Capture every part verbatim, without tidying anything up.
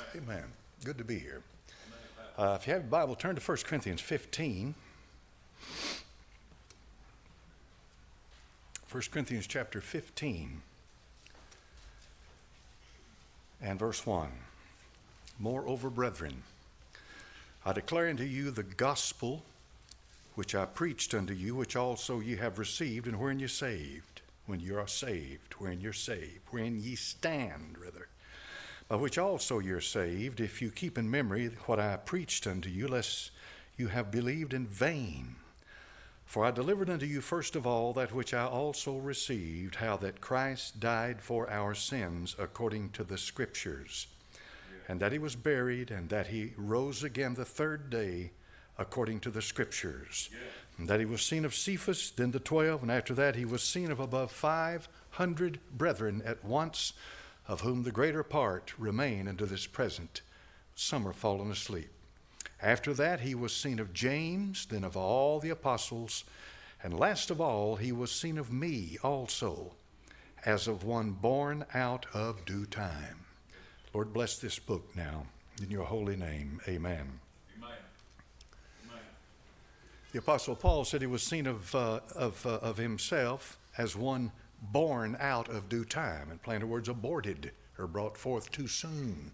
Amen. Good to be here. Uh, if you have your Bible, turn to First Corinthians fifteen. First Corinthians chapter fifteen and verse one. Moreover, brethren, I declare unto you the gospel which I preached unto you, which also ye have received, and wherein ye saved, when you are saved, wherein you're saved, wherein ye stand, rather, by which also you're saved, if you keep in memory what I preached unto you, lest you have believed in vain. For I delivered unto you first of all that which I also received, how that Christ died for our sins according to the Scriptures, and that he was buried, and that he rose again the third day according to the Scriptures, and that he was seen of Cephas, then the twelve, and after that he was seen of above five hundred brethren at once, of whom the greater part remain unto this present. Some are fallen asleep. After that he was seen of James, then of all the apostles, and last of all he was seen of me also, as of one born out of due time. Lord, bless this book now. In your holy name, amen. Amen. Amen. The Apostle Paul said he was seen of, uh, of, uh, of himself as one born out of due time. In plainer words, aborted or brought forth too soon.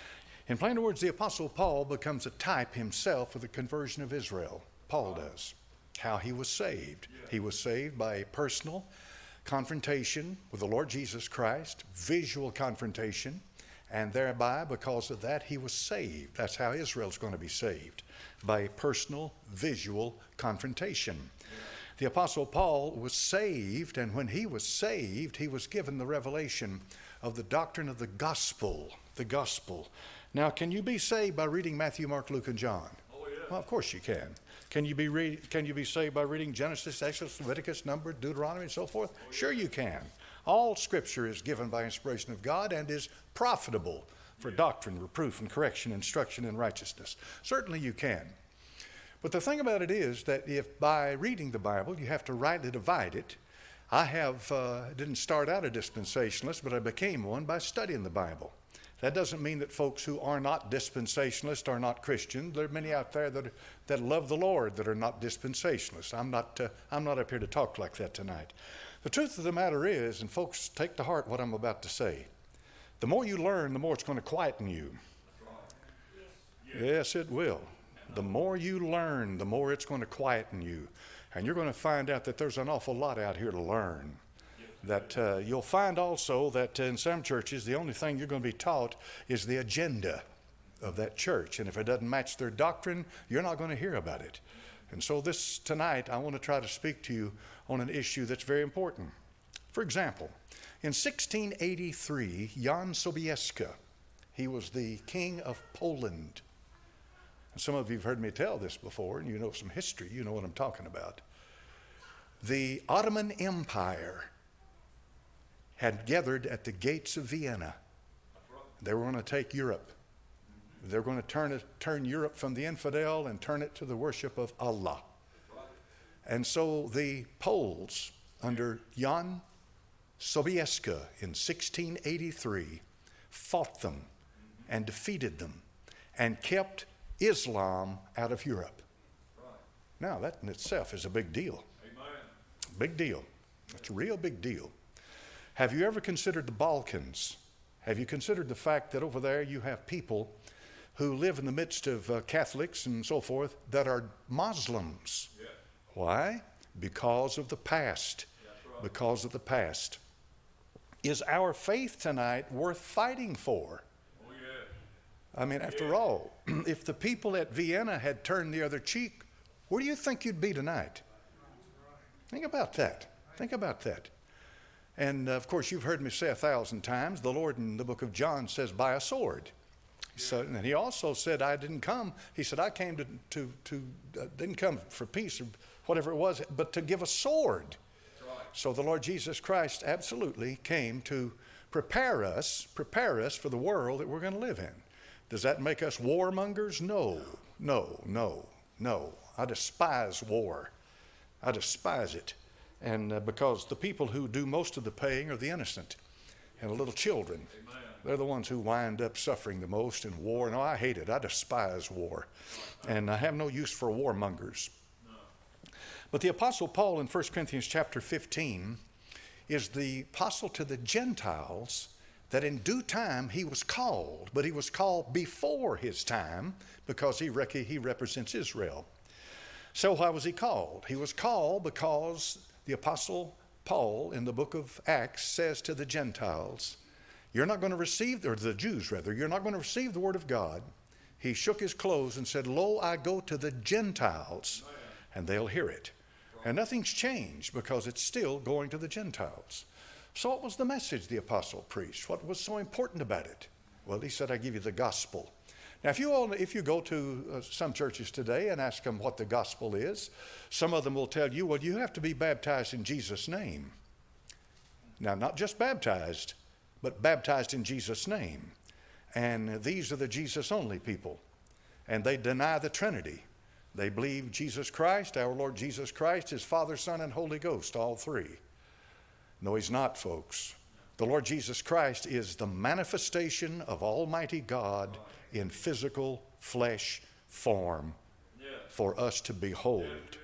In plainer words, the Apostle Paul becomes a type himself of the conversion of Israel. Paul does. How he was saved. He was saved by a personal confrontation with the Lord Jesus Christ, visual confrontation, and thereby, because of that, he was saved. That's how Israel's going to be saved, by a personal, visual confrontation. The Apostle Paul was saved, and when he was saved, he was given the revelation of the doctrine of the gospel, the gospel. Now, can you be saved by reading Matthew, Mark, Luke, and John? Oh, yeah. Well, of course you can. Can you be read, Can you be saved by reading Genesis, Exodus, Leviticus, Numbers, Deuteronomy, and so forth? Oh, yeah. Sure you can. All Scripture is given by inspiration of God and is profitable for yeah. doctrine, reproof, and correction, instruction in righteousness. Certainly you can. But the thing about it is that if by reading the Bible you have to rightly divide it, I have uh, didn't start out a dispensationalist, but I became one by studying the Bible. That doesn't mean that folks who are not dispensationalists are not Christian. There are many out there that, that love the Lord that are not dispensationalists. I'm not, uh, I'm not up here to talk like that tonight. The truth of the matter is, and folks, take to heart what I'm about to say, the more you learn, the more it's going to quieten you. Yes, it will. The more you learn, the more it's going to quieten you. And you're going to find out that there's an awful lot out here to learn. That uh, you'll find also that in some churches, the only thing you're going to be taught is the agenda of that church. And if it doesn't match their doctrine, you're not going to hear about it. And so this tonight, I want to try to speak to you on an issue that's very important. For example, in sixteen eighty-three, Jan Sobieski, he was the king of Poland. Some of you have heard me tell this before, and you know some history. You know what I'm talking about. The Ottoman Empire had gathered at the gates of Vienna. They were going to take Europe. They were going to turn, it, turn Europe from the infidel and turn it to the worship of Allah. And so the Poles, under Jan Sobieski in sixteen eighty-three, fought them and defeated them and kept Islam out of Europe. Right. Now, that in itself is a big deal. Amen. Big deal. It's a real big deal. Have you ever considered the Balkans? Have you considered the fact that over there you have people who live in the midst of uh, Catholics and so forth that are Muslims? Yeah. Why? Because of the past. Yeah, right. Because of the past. Is our faith tonight worth fighting for? I mean, after all, if the people at Vienna had turned the other cheek, where do you think you'd be tonight? Think about that. Think about that. And, uh, of course, you've heard me say a thousand times, the Lord in the book of John says, by a sword. So, and he also said, I didn't come. He said, I came to, to, to uh, didn't come for peace or whatever it was, but to give a sword. Right. So the Lord Jesus Christ absolutely came to prepare us, prepare us for the world that we're going to live in. Does that make us warmongers? No, no, no, no. I despise war. I despise it. And uh, because the people who do most of the paying are the innocent and the little children. Amen. They're the ones who wind up suffering the most in war. No, I hate it. I despise war. And I have no use for warmongers. But the Apostle Paul in First Corinthians chapter fifteen is the apostle to the Gentiles that in due time he was called, but he was called before his time because he, rec- he represents Israel. So why was he called? He was called because the Apostle Paul in the book of Acts says to the Gentiles, you're not going to receive, or the Jews rather, you're not going to receive the word of God. He shook his clothes and said, lo, I go to the Gentiles, and they'll hear it. And nothing's changed because it's still going to the Gentiles. So what was the message the apostle preached? What was so important about it? Well, he said, I give you the gospel. Now, if you all, if you go to uh, some churches today and ask them what the gospel is, some of them will tell you, well, you have to be baptized in Jesus' name. Now, not just baptized, but baptized in Jesus' name. And these are the Jesus-only people. And they deny the Trinity. They believe Jesus Christ, our Lord Jesus Christ, is Father, Son, and Holy Ghost, all three. No, he's not, folks. The Lord Jesus Christ is the manifestation of Almighty God in physical flesh form for us to behold.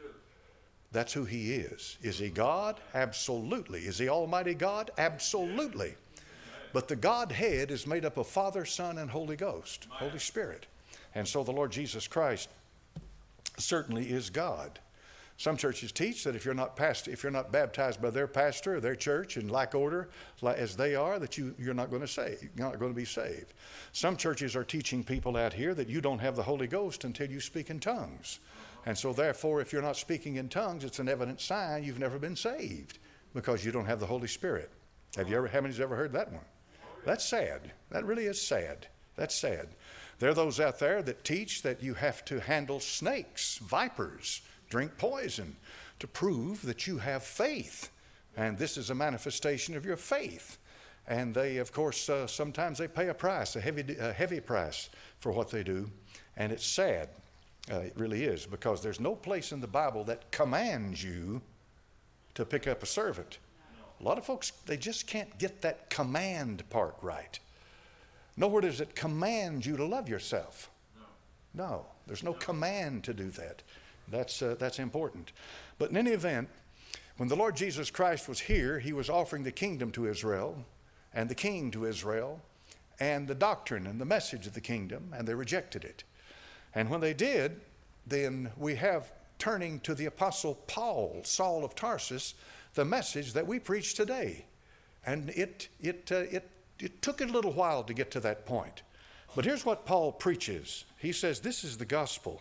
That's who he is. Is he God? Absolutely. Is he Almighty God? Absolutely. But the Godhead is made up of Father, Son, and Holy Ghost, Holy Spirit. And so the Lord Jesus Christ certainly is God. Some churches teach that if you're not past, if you're not baptized by their pastor or their church in like order as they are, that you, you're not going to save, you're not going to be saved. Some churches are teaching people out here that you don't have the Holy Ghost until you speak in tongues. And so therefore, if you're not speaking in tongues, it's an evident sign you've never been saved because you don't have the Holy Spirit. Have you ever, how many's ever heard that one? That's sad. That really is sad. That's sad. There are those out there that teach that you have to handle snakes, vipers, drink poison to prove that you have faith. And this is a manifestation of your faith. And they, of course, uh, sometimes they pay a price, a heavy, a heavy price for what they do. And it's sad. Uh, it really is, because there's no place in the Bible that commands you to pick up a servant. A lot of folks, they just can't get that command part right. Nowhere does it command you to love yourself. No, no there's no, no command to do that. That's, uh, that's important. But in any event, when the Lord Jesus Christ was here, he was offering the kingdom to Israel and the king to Israel and the doctrine and the message of the kingdom, and they rejected it. And when they did, then we have, turning to the apostle Paul, Saul of Tarsus, the message that we preach today. And it, it, uh, it, it took a little while to get to that point. But here's what Paul preaches. He says, this is the gospel.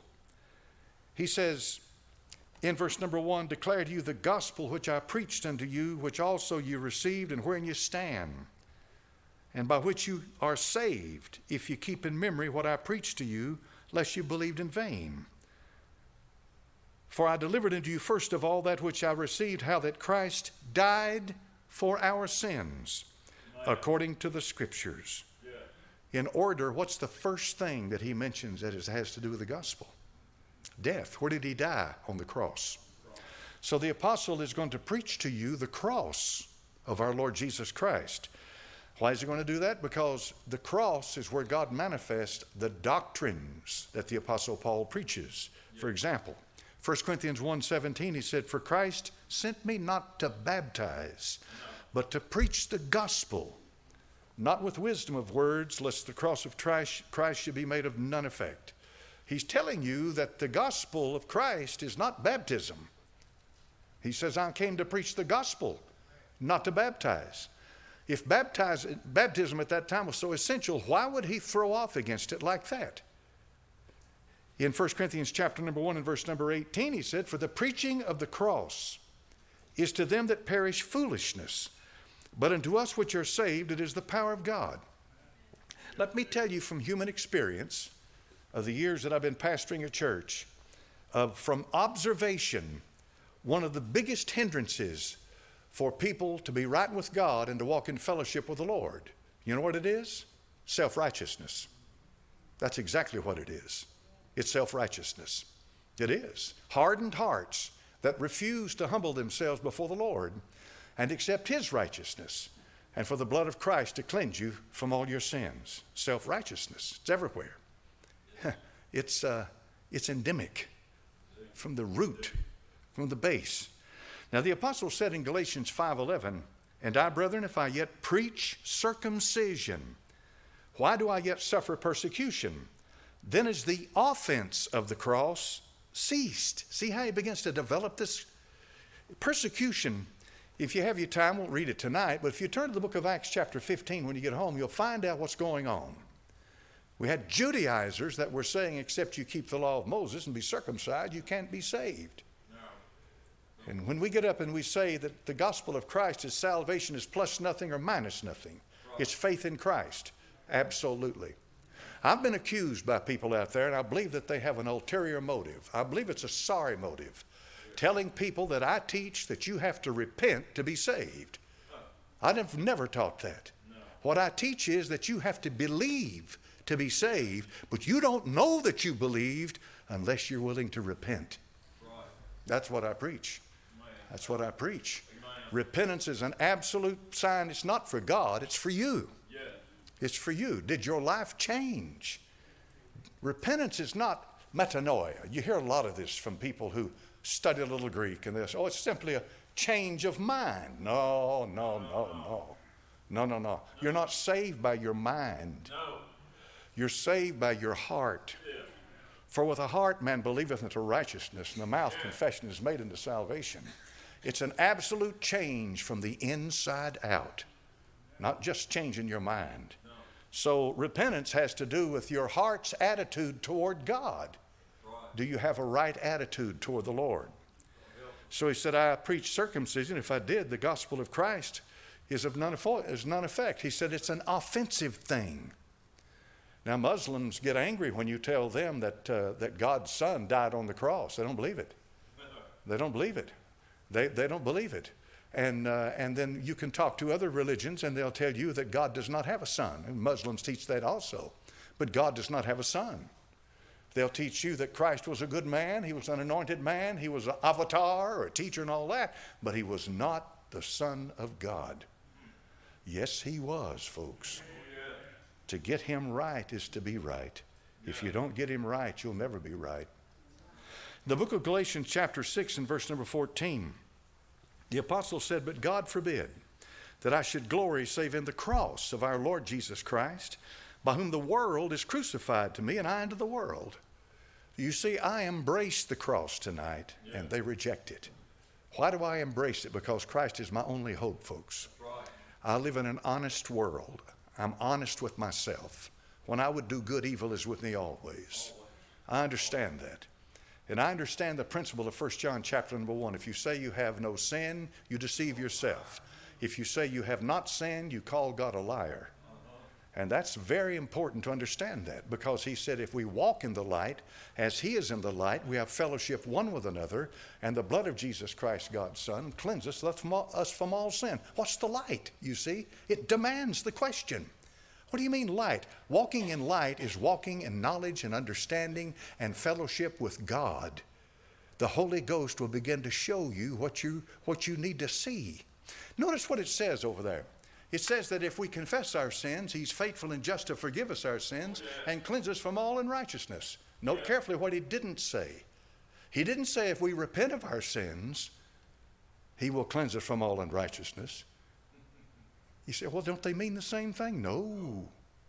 He says in verse number one, declare to you the gospel which I preached unto you, which also you received, and wherein you stand, and by which you are saved, if you keep in memory what I preached to you, lest you believed in vain. For I delivered unto you first of all that which I received, how that Christ died for our sins, according to the Scriptures. In order, what's the first thing that he mentions that has to do with the gospel? Death. Where did he die? On the cross. So the apostle is going to preach to you the cross of our Lord Jesus Christ. Why is he going to do that? Because the cross is where God manifests the doctrines that the apostle Paul preaches. For example, First Corinthians one seventeen, he said, for Christ sent me not to baptize, but to preach the gospel, not with wisdom of words, lest the cross of Christ should be made of none effect. He's telling you that the gospel of Christ is not baptism. He says, I came to preach the gospel, not to baptize. If baptize, baptism at that time was so essential, why would he throw off against it like that? In First Corinthians chapter number one and verse number eighteen, he said, for the preaching of the cross is to them that perish foolishness, but unto us which are saved it is the power of God. Let me tell you from human experience of the years that I've been pastoring a church, of from observation, one of the biggest hindrances for people to be right with God and to walk in fellowship with the Lord, you know what it is? Self-righteousness. That's exactly what it is. It's self-righteousness. It is. Hardened hearts that refuse to humble themselves before the Lord and accept his righteousness. and for the blood of Christ to cleanse you from all your sins. Self-righteousness, it's everywhere. It's, uh, it's endemic from the root, from the base. Now the apostle said in Galatians five eleven, and I, brethren, if I yet preach circumcision, why do I yet suffer persecution? Then is the offense of the cross ceased. See how he begins to develop this? Persecution, if you have your time, won't read it tonight, but if you turn to the book of Acts chapter fifteen when you get home, you'll find out what's going on. We had Judaizers that were saying, except you keep the law of Moses and be circumcised, you can't be saved. No. And when we get up and we say that the gospel of Christ is salvation is plus nothing or minus nothing, right. It's faith in Christ. Absolutely. I've been accused by people out there, and I believe that they have an ulterior motive. I believe it's a sorry motive, telling people that I teach that you have to repent to be saved. I've never taught that. No. What I teach is that you have to believe to be saved, but you don't know that you believed unless you're willing to repent. Right. That's what I preach. Amen. That's what I preach. Amen. Repentance is an absolute sign. It's not for God, it's for you. Yeah. It's for you. Did your life change? Repentance is not metanoia. You hear a lot of this from people who study a little Greek and they say, oh, it's simply a change of mind. No, no, no, no. No, no, no. You're not saved by your mind. No. You're saved by your heart. Yeah. For with the heart man believeth unto righteousness, and the mouth yeah. confession is made unto salvation. It's an absolute change from the inside out, not just changing your mind. No. So repentance has to do with your heart's attitude toward God. Right. Do you have a right attitude toward the Lord? Yeah. So he said, I preach circumcision. If I did, the gospel of Christ is of none effect. He said it's an offensive thing. Now, Muslims get angry when you tell them that, uh, that God's Son died on the cross. They don't believe it. They don't believe it. They, they don't believe it. And, uh, and then you can talk to other religions and they'll tell you that God does not have a son. And Muslims teach that also. But God does not have a son. They'll teach you that Christ was a good man. He was an anointed man. He was an avatar or a teacher and all that. But he was not the Son of God. Yes, he was, folks. To get him right is to be right. If you don't get him right, you'll never be right. The book of Galatians chapter six and verse number fourteen, the apostle said, but God forbid that I should glory save in the cross of our Lord Jesus Christ, by whom the world is crucified to me and I unto the world. You see, I embrace the cross tonight yeah. and they reject it. Why do I embrace it? Because Christ is my only hope, folks. Right. I live in an honest world. I'm honest with myself. When I would do good, evil is with me always. I understand that. And I understand the principle of First John chapter number one. If you say you have no sin, you deceive yourself. If you say you have not sinned, you call God a liar. And that's very important to understand that, because he said if we walk in the light as he is in the light, we have fellowship one with another, and the blood of Jesus Christ, God's Son, cleanses us from all sin. What's the light, you see? It demands the question. What do you mean light? Walking in light is walking in knowledge and understanding and fellowship with God. The Holy Ghost will begin to show you what you, what you need to see. Notice what it says over there. It says that if we confess our sins, he's faithful and just to forgive us our sins and cleanse us from all unrighteousness. Note yeah. carefully what he didn't say. He didn't say if we repent of our sins, he will cleanse us from all unrighteousness. You say, well, don't they mean the same thing? No.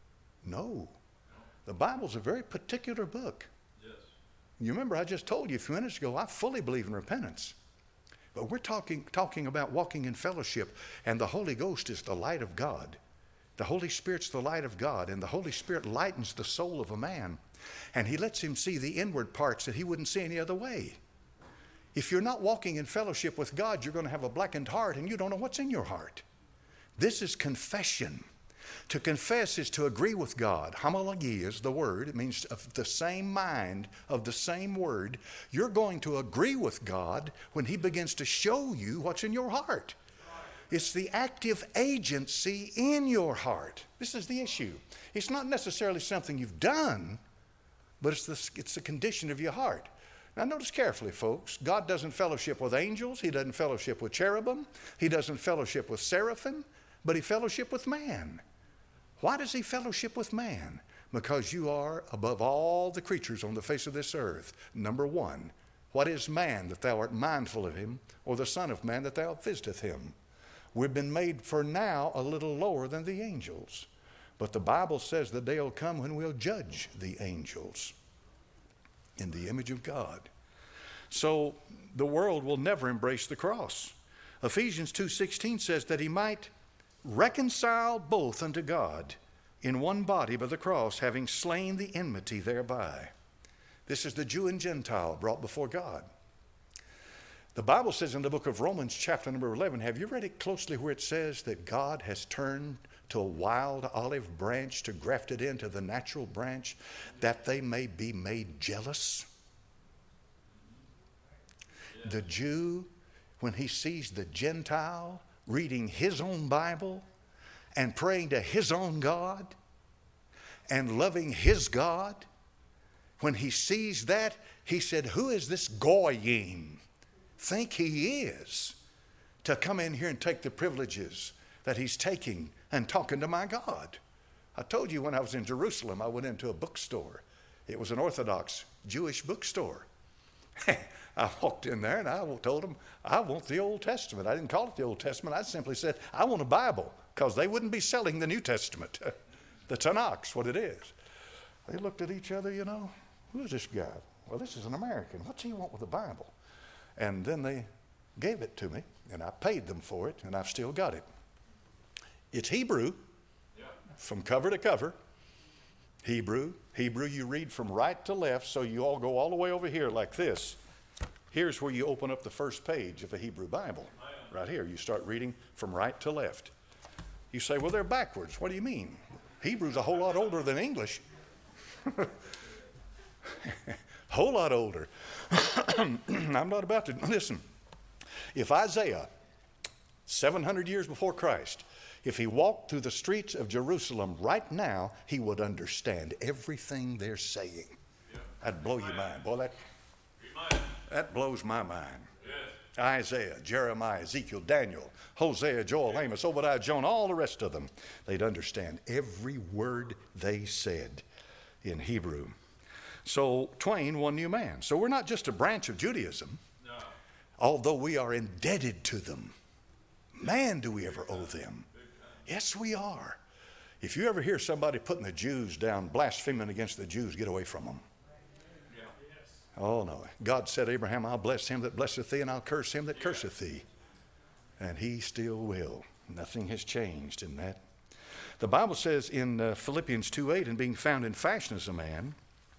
No. The Bible's a very particular book. Yes. You remember I just told you a few minutes ago, I fully believe in repentance. But we're talking, talking about walking in fellowship, and the Holy Ghost is the light of God. The Holy Spirit's the light of God, and the Holy Spirit lightens the soul of a man, and he lets him see the inward parts that he wouldn't see any other way. If you're not walking in fellowship with God, you're going to have a blackened heart, and you don't know what's in your heart. This is confession. To confess is to agree with God. Homologia is the word. It means of the same mind, of the same word. You're going to agree with God when he begins to show you what's in your heart. It's the active agency in your heart. This is the issue. It's not necessarily something you've done, but it's the, it's the condition of your heart. Now notice carefully, folks. God doesn't fellowship with angels. He doesn't fellowship with cherubim. He doesn't fellowship with seraphim. but he fellowshiped with man. Why does he fellowship with man? Because you are above all the creatures on the face of this earth. Number one, what is man that thou art mindful of him, or the son of man that thou visiteth him? We've been made for now a little lower than the angels. But the Bible says the day will come when we'll judge the angels in the image of God. So the world will never embrace the cross. Ephesians two sixteen says that he might reconcile both unto God in one body by the cross, having slain the enmity thereby. This is the Jew and Gentile brought before God. The Bible says in the book of Romans chapter number eleven, have you read it closely, where it says that God has turned to a wild olive branch to graft it into the natural branch, that they may be made jealous? The Jew, when he sees the Gentile reading his own Bible and praying to his own God and loving his God, when he sees that, he said, who is this goyim think he is to come in here and take the privileges that he's taking and talking to my God? I told you when I was in Jerusalem, I went into a bookstore. It was an Orthodox Jewish bookstore. I walked in there and I told them, I want the Old Testament. I didn't call it the Old Testament. I simply said, I want a Bible, because they wouldn't be selling the New Testament. The Tanakh's what it is. They looked at each other, you know, who is this guy? Well, this is an American. What's he want with the Bible? And then they gave it to me, and I paid them for it, and I've still got it. It's Hebrew, yeah, from cover to cover. Hebrew. Hebrew you read from right to left, so you all go all the way over here like this. Here's where you open up the first page of a Hebrew Bible. Right here. You start reading from right to left. You say, well, they're backwards. What do you mean? Hebrew's a whole lot older than English. Whole lot older. I'm not about to, listen, if Isaiah, seven hundred years before Christ, if he walked through the streets of Jerusalem right now, he would understand everything they're saying. Yeah. That'd blow your mind. Boy, that, that blows my mind. Yes. Isaiah, Jeremiah, Ezekiel, Daniel, Hosea, Joel, Amos, Obadiah, Jonah, all the rest of them, they'd understand every word they said in Hebrew. So twain, one new man. So we're not just a branch of Judaism, no, although we are indebted to them. Man, do we ever owe them? Yes, we are. If you ever hear somebody putting the Jews down, blaspheming against the Jews, get away from them. Oh, no. God said, Abraham, I'll bless him that blesseth thee, and I'll curse him that curseth thee. And he still will. Nothing has changed in that. The Bible says in uh, Philippians two eight, and being found in fashion as a man,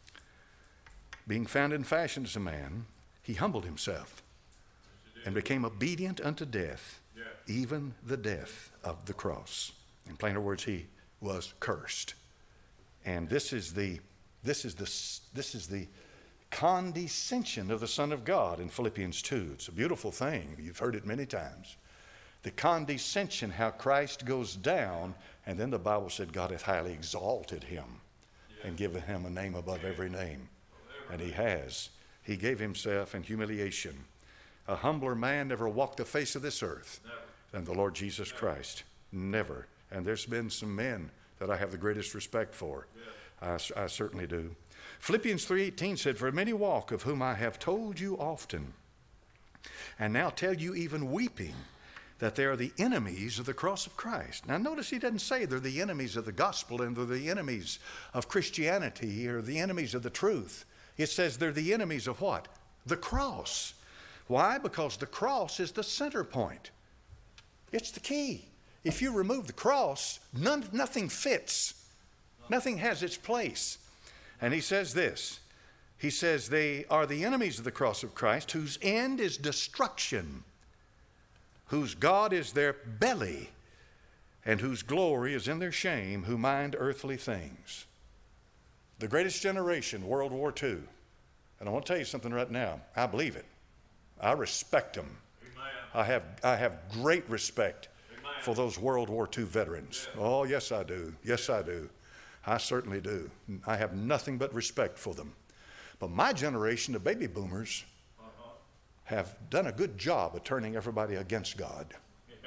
being found in fashion as a man, he humbled himself and became obedient unto death, even the death of the cross. In plainer words, he was cursed. And this is the, this is the, this is the condescension of the Son of God in Philippians two. It's a beautiful thing. You've heard it many times. The condescension, how Christ goes down, and then the Bible said God hath highly exalted him and given him a name above every name. And he has. He gave himself in humiliation. A humbler man never walked the face of this earth than the Lord Jesus Christ. Never. And there's been some men that I have the greatest respect for. I, I certainly do. Philippians three eighteen said, for many walk, of whom I have told you often, and now tell you even weeping, that they are the enemies of the cross of Christ. Now notice he doesn't say they're the enemies of the gospel and they're the enemies of Christianity or the enemies of the truth. It says they're the enemies of what? The cross. Why? Because the cross is the center point. It's the key. If you remove the cross, none, nothing fits. Nothing has its place. And he says this. He says they are the enemies of the cross of Christ, whose end is destruction, whose God is their belly, and whose glory is in their shame, who mind earthly things. The greatest generation, World War Two. And I want to tell you something right now. I believe it. I respect them. Amen. I have, I have great respect Amen. For those World War Two veterans. Yeah. Oh, yes, I do. Yes, I do. I certainly do. I have nothing but respect for them. But my generation, the baby boomers, uh-huh. have done a good job of turning everybody against God. Yeah.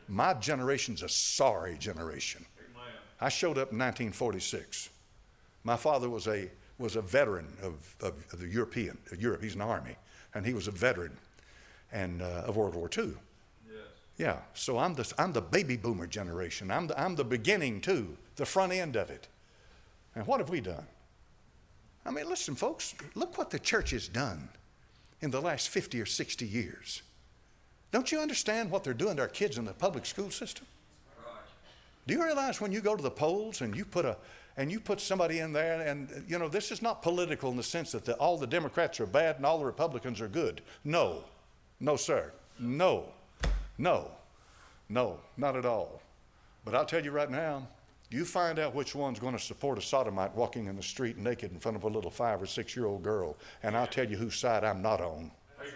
My generation's a sorry generation. I showed up in nineteen forty-six. My father was a was a veteran of, of, of the European of Europe. He's in the army, and he was a veteran and uh, of World War Two. Yes. Yeah. So I'm the I'm the baby boomer generation. I'm the I'm the beginning too, the front end of it. And what have we done? I mean, listen, folks. Look what the church has done in the last fifty or sixty years. Don't you understand what they're doing to our kids in the public school system? Right. Do you realize when you go to the polls and you put a and you put somebody in there, and you know, this is not political in the sense that the, all the Democrats are bad and all the Republicans are good. No, no, sir, no, no, no, not at all. But I'll tell you right now, you find out which one's going to support a sodomite walking in the street naked in front of a little five or six year old girl, and I'll tell you whose side I'm not on. Amen.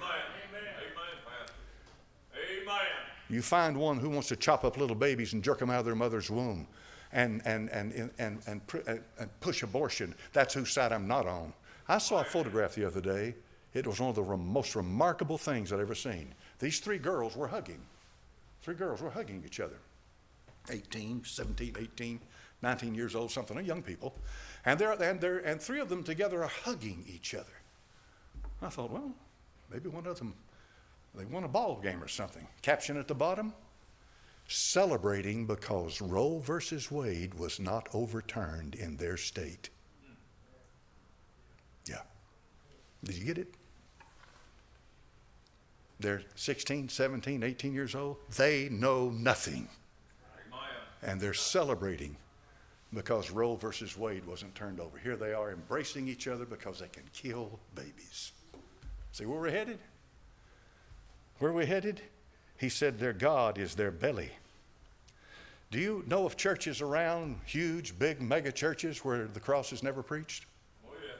Amen. You find one who wants to chop up little babies and jerk them out of their mother's womb and, and, and, and, and, and, and push abortion. That's whose side I'm not on. I saw a photograph the other day. It was one of the most remarkable things I'd ever seen. These three girls were hugging. Three girls were hugging each other. eighteen, seventeen, eighteen, nineteen years old, something, young people. And, they're, and, they're, and three of them together are hugging each other. I thought, well, maybe one of them, they won a ball game or something. Caption at the bottom, celebrating because Roe versus Wade was not overturned in their state. Yeah. Did you get it? They're sixteen, seventeen, eighteen years old. They know nothing. And they're celebrating because Roe versus Wade wasn't turned over. Here they are embracing each other because they can kill babies. See where we're headed? Where we're headed? He said their God is their belly. Do you know of churches around, huge, big, mega churches where the cross is never preached? Oh, yes.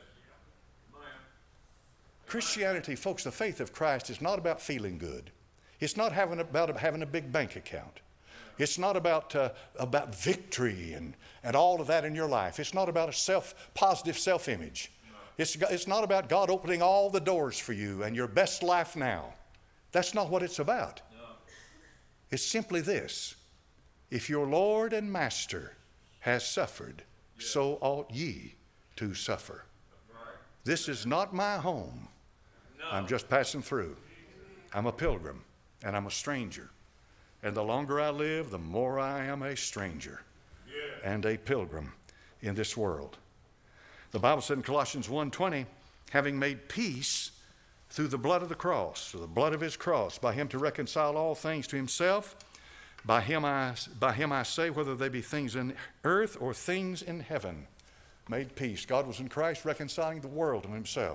Christianity, folks, the faith of Christ is not about feeling good. It's not having, about having a big bank account. It's not about, uh, about victory and, and all of that in your life. It's not about a self, positive self-image. No. It's, it's not about God opening all the doors for you and your best life now. That's not what it's about. No. It's simply this. If your Lord and Master has suffered, yeah. so ought ye to suffer. Right. This is not my home. No. I'm just passing through. I'm a pilgrim and I'm a stranger. And the longer I live, the more I am a stranger yeah. and a pilgrim in this world. The Bible said in Colossians one twenty, having made peace through the blood of the cross, or the blood of his cross, by him to reconcile all things to himself, by him I, by him I say, whether they be things in earth or things in heaven, made peace. God was in Christ reconciling the world to himself.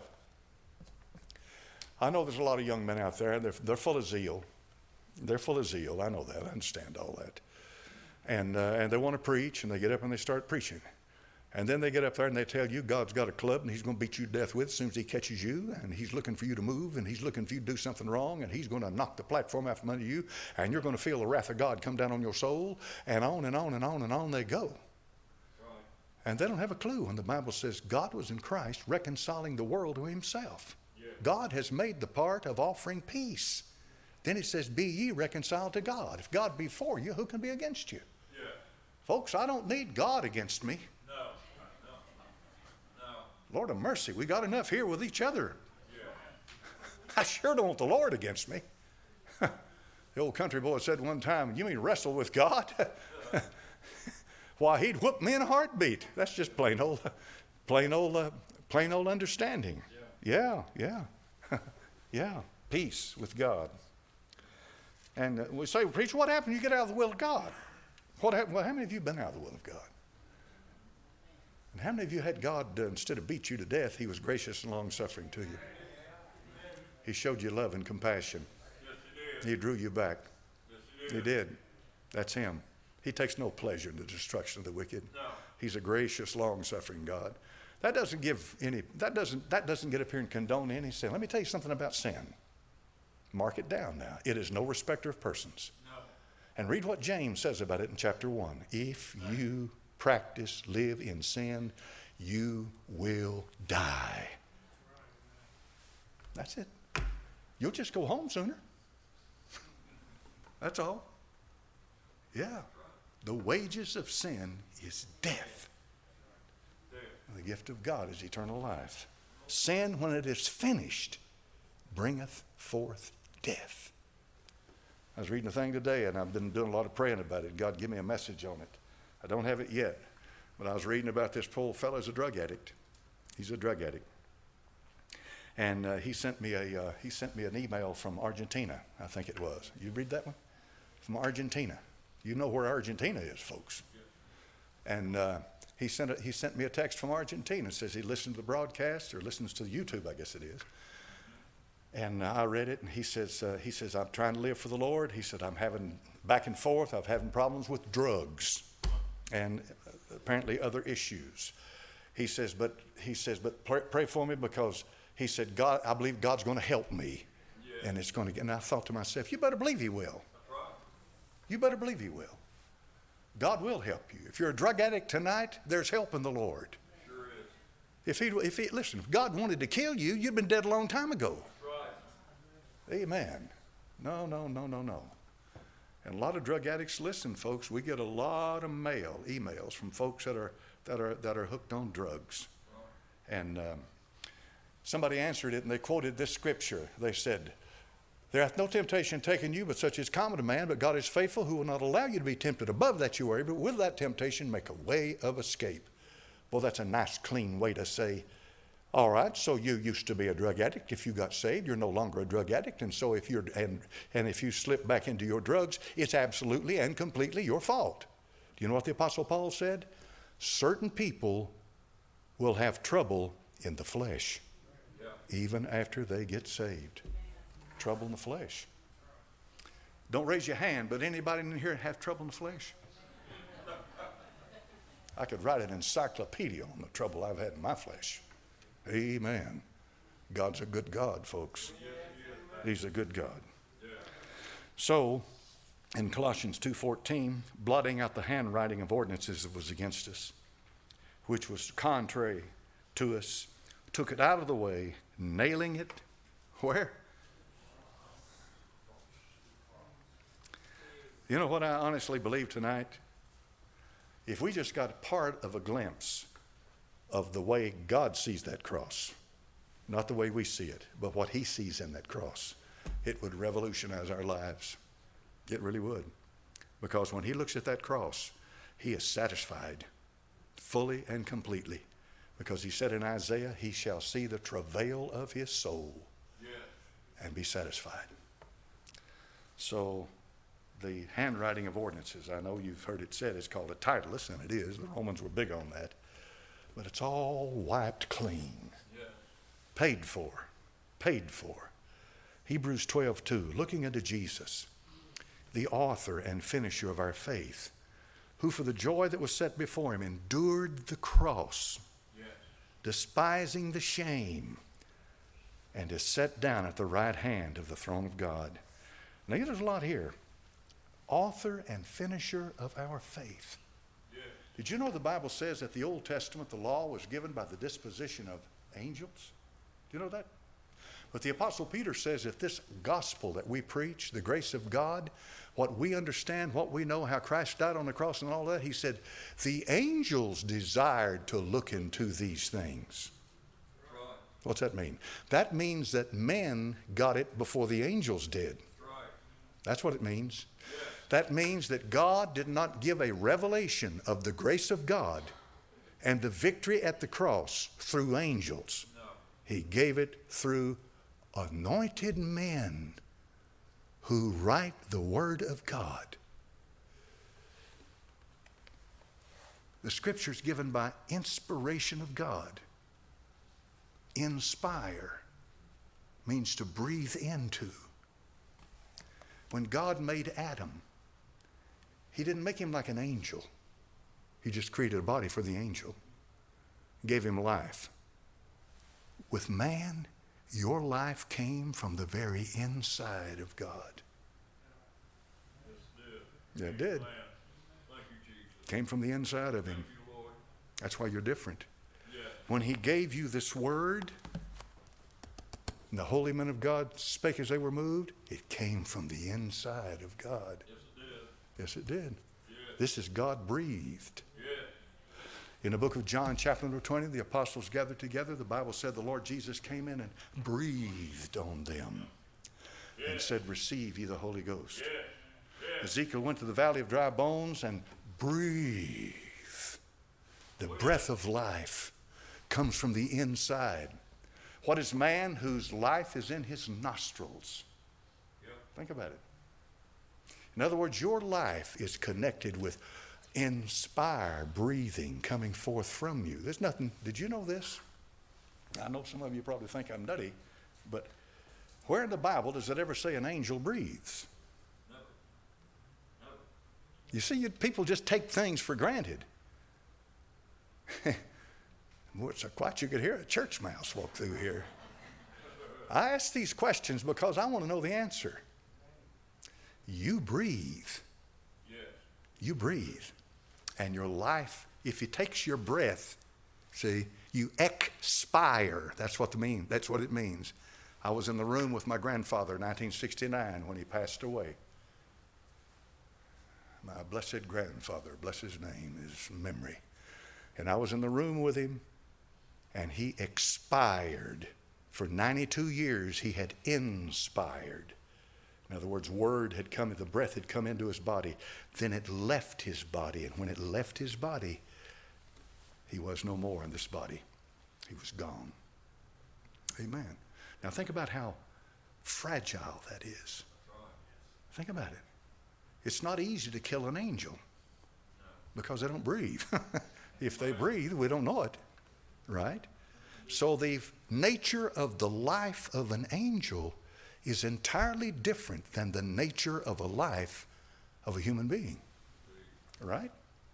I know there's a lot of young men out there, and they're, they're full of zeal. They're full of zeal. I know that. I understand all that. And, uh, and they want to preach, and they get up and they start preaching. And then they get up there and they tell you God's got a club and he's going to beat you to death with as soon as he catches you, and he's looking for you to move, and he's looking for you to do something wrong, and he's going to knock the platform out from under you, and you're going to feel the wrath of God come down on your soul, and on and on and on and on they go. Right. And they don't have a clue when the Bible says God was in Christ reconciling the world to himself. Yeah. God has made the part of offering peace. Then it says, be ye reconciled to God. If God be for you, who can be against you? Yeah. Folks, I don't need God against me. No. No. No. Lord of mercy, we got enough here with each other. Yeah. I sure don't want the Lord against me. The old country boy said one time, you mean wrestle with God? Why, he'd whoop me in a heartbeat. That's just plain old, plain old, uh, plain old understanding. Yeah, yeah, yeah. Yeah, peace with God. And uh, we say, preacher, what happened when you get out of the will of God? What happened? Well, how many of you have been out of the will of God? And how many of you had God, uh, instead of beat you to death, he was gracious and long-suffering to you? He showed you love and compassion. Yes, he did. He drew you back. Yes, he did. He did. That's him. He takes no pleasure in the destruction of the wicked. No. He's a gracious, long-suffering God. That doesn't give any, that doesn't, that doesn't get up here and condone any sin. Let me tell you something about sin. Mark it down now. It is no respecter of persons. No. And read what James says about it in chapter one. If you practice, live in sin, you will die. That's it. You'll just go home sooner. That's all. Yeah. The wages of sin is death. The gift of God is eternal life. Sin, when it is finished, bringeth forth death. I was reading a thing today, and I've been doing a lot of praying about it. God, give me a message on it. I don't have it yet, but I was reading about this poor fellow who's a drug addict. He's a drug addict. And uh, he sent me a uh, he sent me an email from Argentina, I think it was. You read that one? From Argentina. You know where Argentina is, folks. And uh, he sent a, he sent me a text from Argentina. It says he listened to the broadcast, or listens to YouTube, I guess it is. And uh, I read it, and he says uh, he says I'm trying to live for the Lord. He said I'm having back and forth. I'm having problems with drugs, and apparently other issues. He says, but he says, but pray, pray for me, because he said, God, I believe God's going to help me, yeah. and it's going to get. And I thought to myself, you better believe He will. That's right. You better believe He will. God will help you. If you're a drug addict tonight, there's help in the Lord. Sure is. If he, if he, listen, if God wanted to kill you, you'd been dead a long time ago. That's right. Amen. No, no, no, no, no. And a lot of drug addicts, listen, folks, we get a lot of mail, emails from folks that are that are that are hooked on drugs, and. Um, Somebody answered it, and they quoted this scripture. They said, there hath no temptation taken you, but such is common to man, but God is faithful, who will not allow you to be tempted above that you are able, but with that temptation make a way of escape. Well, that's a nice, clean way to say, all right, so you used to be a drug addict. If you got saved, you're no longer a drug addict. And so if you're and, and if you slip back into your drugs, it's absolutely and completely your fault. Do you know what the Apostle Paul said? Certain people will have trouble in the flesh. Even after they get saved. Trouble in the flesh. Don't raise your hand, but anybody in here have trouble in the flesh? I could write an encyclopedia on the trouble I've had in my flesh. Amen. God's a good God, folks. He's a good God. So, in Colossians two fourteen, blotting out the handwriting of ordinances that was against us, which was contrary to us, took it out of the way, nailing it where? You know what I honestly believe tonight? If we just got part of a glimpse of the way God sees that cross, not the way we see it, but what He sees in that cross, it would revolutionize our lives. It really would. Because when He looks at that cross, He is satisfied fully and completely. Because He said in Isaiah, He shall see the travail of His soul, yes, and be satisfied. So the handwriting of ordinances, I know you've heard it said, it's called a titleless, and it is. The Romans were big on that. But it's all wiped clean. Yes. Paid for. Paid for. Hebrews twelve two, looking unto Jesus, the author and finisher of our faith, who for the joy that was set before Him endured the cross, despising the shame, and is set down at the right hand of the throne of God. Now, there's a lot here. Author and finisher of our faith. Yeah. Did you know the Bible says that the Old Testament, the law was given by the disposition of angels? Do you know that? But the Apostle Peter says that this gospel that we preach, the grace of God, what we understand, what we know, how Christ died on the cross and all that, he said, the angels desired to look into these things. Right. What's that mean? That means that men got it before the angels did. Right. That's what it means. Yes. That means that God did not give a revelation of the grace of God and the victory at the cross through angels. No. He gave it through anointed men who write the Word of God. The Scripture is given by inspiration of God. Inspire means to breathe into. When God made Adam, He didn't make him like an angel. He just created a body for the angel, gave him life. With man, your life came from the very inside of God. Yes, it did. Yeah, it did. Thank you, Jesus. Came from the inside of Him. Thank you, Lord. That's why you're different. Yes. When He gave you this word, and the holy men of God spake as they were moved, it came from the inside of God. Yes, it did. Yes, it did. This is God breathed. Yes. In the book of John, chapter number twenty, the apostles gathered together. The Bible said the Lord Jesus came in and breathed on them Yes. and said, receive ye the Holy Ghost. Yes. Yes. Ezekiel went to the valley of dry bones and breathed. The breath of life comes from the inside. What is man whose life is in his nostrils? Yep. Think about it. In other words, your life is connected with inspire, breathing coming forth from you. There's nothing, did you know this? I know some of you probably think I'm nutty, but where in the Bible does it ever say an angel breathes? No. No. You see, you, people just take things for granted. It's quite you could hear a church mouse walk through here. I ask these questions because I want to know the answer. You breathe. Yes. You breathe. And your life, if it takes your breath, see, you expire. That's what the mean. That's what it means. I was in the room with my grandfather in nineteen sixty-nine when he passed away. My blessed grandfather, bless his name, his memory. And I was in the room with him, and he expired. For ninety-two years, he had inspired. In other words, word had come, the breath had come into his body. Then it left his body, and when it left his body, he was no more in this body. He was gone. Amen. Now think about how fragile that is. Think about it. It's not easy to kill an angel because they don't breathe. If they breathe, we don't know it, right? So the nature of the life of an angel is entirely different than the nature of a life of a human being, right?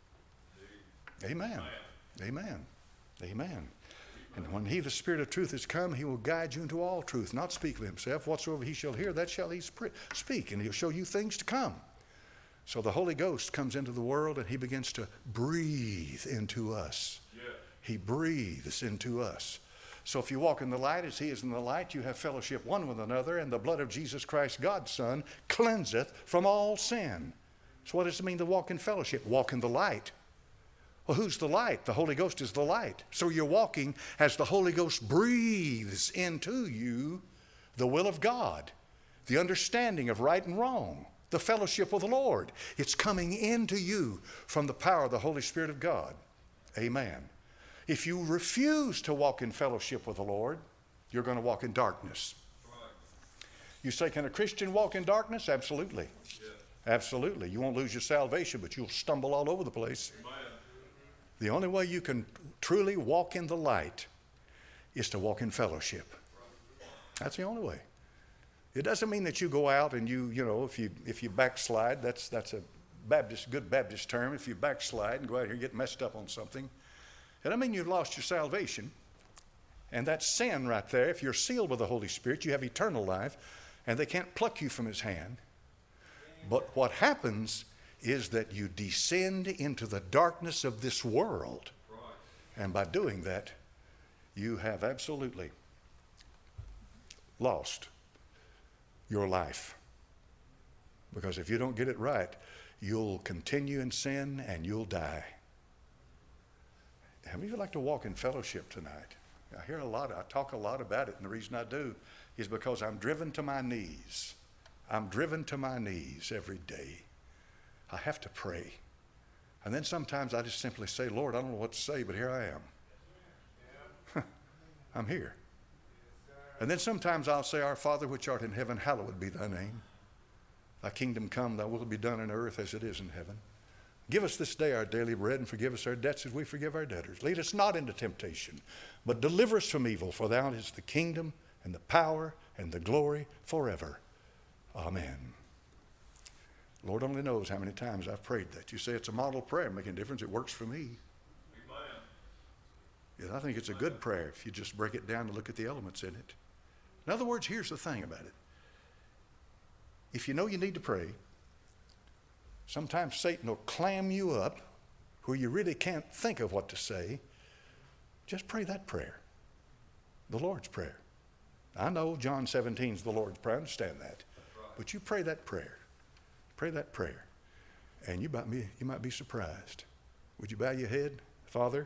Amen. Amen. Amen. And when he, the Spirit of truth, is come, he will guide you into all truth, not speak of himself. Whatsoever he shall hear, that shall he speak, and he'll show you things to come. So the Holy Ghost comes into the world and he begins to breathe into us. Yes. He breathes into us. So if you walk in the light as he is in the light, you have fellowship one with another, and the blood of Jesus Christ, God's Son, cleanseth from all sin. So what does it mean to walk in fellowship? Walk in the light. Well, who's the light? The Holy Ghost is the light. So you're walking as the Holy Ghost breathes into you the will of God, the understanding of right and wrong, the fellowship of the Lord. It's coming into you from the power of the Holy Spirit of God. Amen. If you refuse to walk in fellowship with the Lord, you're going to walk in darkness. You say, can a Christian walk in darkness? Absolutely. Yes. Absolutely. You won't lose your salvation, but you'll stumble all over the place. Amen. The only way you can truly walk in the light is to walk in fellowship. That's the only way. It doesn't mean that you go out and you, you know, if you if you backslide, that's that's a Baptist, good Baptist term. If you backslide and go out here and get messed up on something, it doesn't mean you've lost your salvation. And that sin right there, if you're sealed with the Holy Spirit, you have eternal life, and they can't pluck you from his hand. But what happens is that you descend into the darkness of this world. And by doing that, you have absolutely lost your life. Because if you don't get it right, you'll continue in sin and you'll die. How many of you like to walk in fellowship tonight? I hear a lot, I talk a lot about it, and the reason I do is because I'm driven to my knees. I'm driven to my knees every day. I have to pray. And then sometimes I just simply say, Lord, I don't know what to say, but here I am. I'm here. And then sometimes I'll say, Our Father which art in heaven, hallowed be thy name. Thy kingdom come, thy will be done on earth as it is in heaven. Give us this day our daily bread, and forgive us our debts as we forgive our debtors. Lead us not into temptation, but deliver us from evil. For thou is the kingdom and the power and the glory forever. Amen. Lord only knows how many times I've prayed that. You say it's a model prayer, making a difference. It works for me. Amen. Yeah, I think it's a good prayer if you just break it down and look at the elements in it. In other words, here's the thing about it. If you know you need to pray, sometimes Satan will clam you up where you really can't think of what to say. Just pray that prayer, the Lord's Prayer. I know John seventeen is the Lord's Prayer. I understand that. But you pray that prayer. Pray that prayer. And you might be, you might be surprised. Would you bow your head? Father,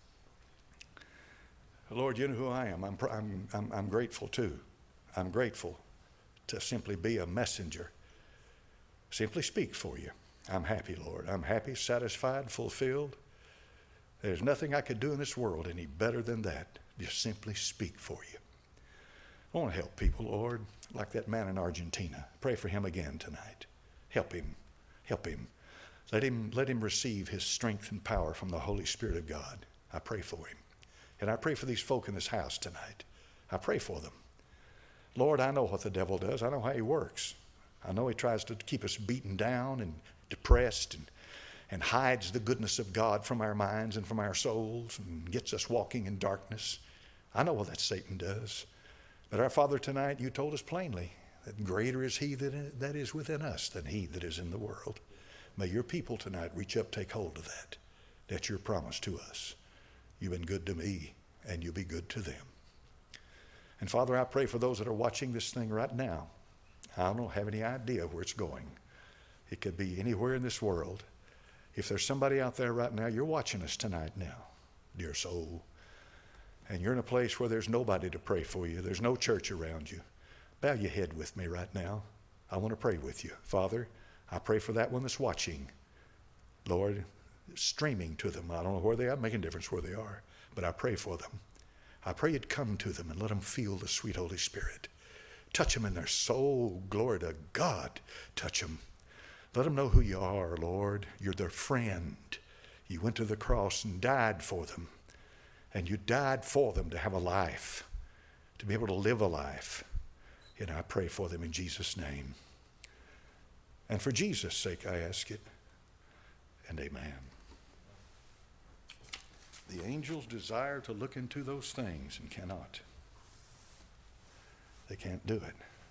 Lord, you know who I am. I'm, I'm, I'm, I'm grateful too. I'm grateful to simply be a messenger. Simply speak for you. I'm happy, Lord. I'm happy, satisfied, fulfilled. There's nothing I could do in this world any better than that. Just simply speak for you. I want to help people, Lord, like that man in Argentina. Pray for him again tonight. Help him. Help him. Let him, let him receive his strength and power from the Holy Spirit of God. I pray for him. And I pray for these folk in this house tonight. I pray for them. Lord, I know what the devil does. I know how he works. I know he tries to keep us beaten down and depressed and, and hides the goodness of God from our minds and from our souls and gets us walking in darkness. I know what that Satan does. But our Father, tonight you told us plainly that greater is he that, that is within us than he that is in the world. May your people tonight reach up, take hold of that. That's your promise to us. You've been good to me, and you'll be good to them. And Father, I pray for those that are watching this thing right now. I don't have any idea where it's going. It could be anywhere in this world. If there's somebody out there right now, you're watching us tonight now, dear soul, and you're in a place where there's nobody to pray for you. There's no church around you. Bow your head with me right now. I want to pray with you. Father, I pray for that one that's watching. Lord, streaming to them. I don't know where they are. Making a difference where they are. But I pray for them. I pray you'd come to them and let them feel the sweet Holy Spirit. Touch them in their soul. Glory to God. Touch them. Let them know who you are, Lord. You're their friend. You went to the cross and died for them. And you died for them to have a life, to be able to live a life. And I pray for them in Jesus' name. And for Jesus' sake, I ask it. And amen. The angels desire to look into those things and cannot. They can't do it.